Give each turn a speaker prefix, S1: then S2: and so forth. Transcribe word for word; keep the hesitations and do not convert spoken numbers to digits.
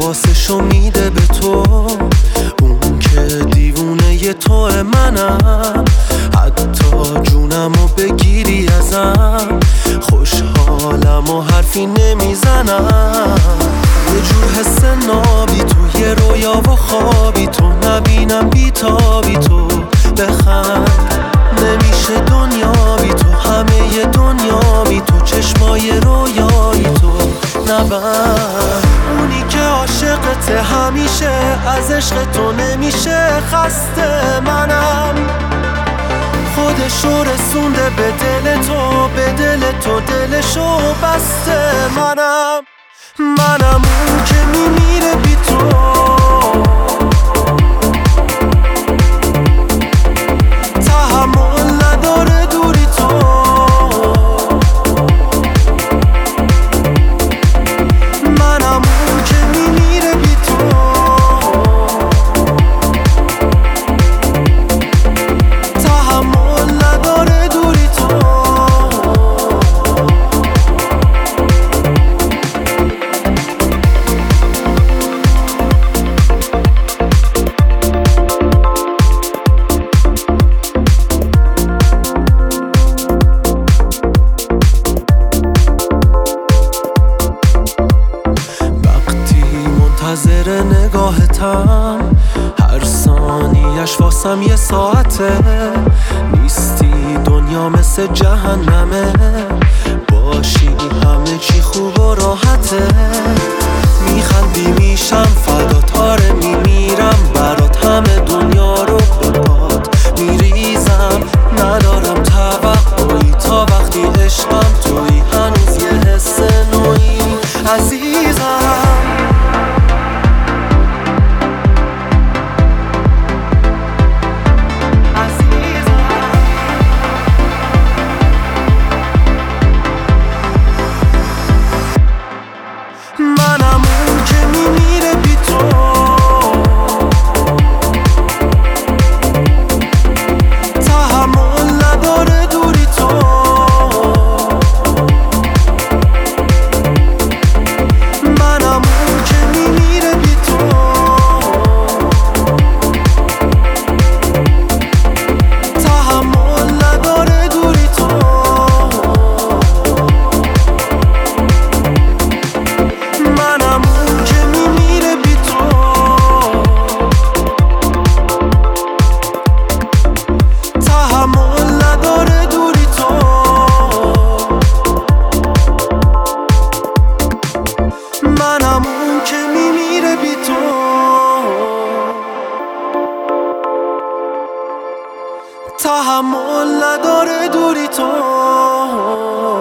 S1: حواسشو میده به تو، اون که دیوونه ی توه منم، حتی جونمو بگیری ازم خوشحالم و حرفی نمیزنم. یه جور حس نابی تو، یه رویا و خوابی تو، نبینم بیتابی تو، بخند نمیشه دنیا بی تو، همه ی دنیا بی تو، چشمای رویایی تو نبند. اونی که عاشقته همیشه، از عشق تو نمیشه خسته، منم خودشو رسونده به دل تو، به دل تو دلشو بسته، منم منم اون که میمیره بی تو. تحمل نداره دوری تو، منم اون که میمیره بی تو. تحمل نداره دوری تو. منتظر نگاهتم، هر ثانیش واسم یه ساعته، نیستی دنیا مثل جهنمه، باشی همه چی خوب و راحته. میخندی میشم فدات، آره میمیرم برات، همه دنیا رو به پات میریزم، ندارم توقعی تا وقتی عشقم توی، هنوز یه حس نوعی عزیزم. منم اون که میمیره بی تو. تحمل نداره دوری تو، منم اون که میمیره بی تو. تحمل نداره دوری تو. منم اون که میمیره بی تو. تحمل نداره دوری تو. منم اون که میمیره بی تو. تحمل نداره دوری تو.